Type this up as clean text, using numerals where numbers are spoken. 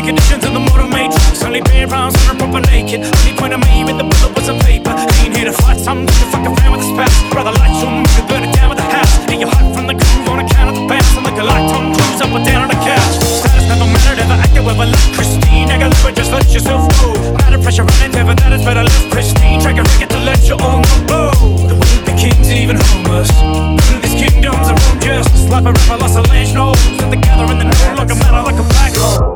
conditions in the motor matrix. Only being around, I'm proper naked. Only point of me with the bullet was a paper. Ain't here to fight something, just a fucking fan with a spouse. Brother, lights on, we can burn it down with the house. Get your heart from the groove on account of the bounce. I'm like a light on cruise up or down on the couch. Status never mattered, ever acted with a love Christine. Nigga, live it, just let yourself go. Matter pressure running, never that is better live pristine. Try to get to let you all know. The will be kings, even homeless. These kingdoms are unjust. Like a river, lost a land, no. Sit together in the middle like a matter, like a black hole.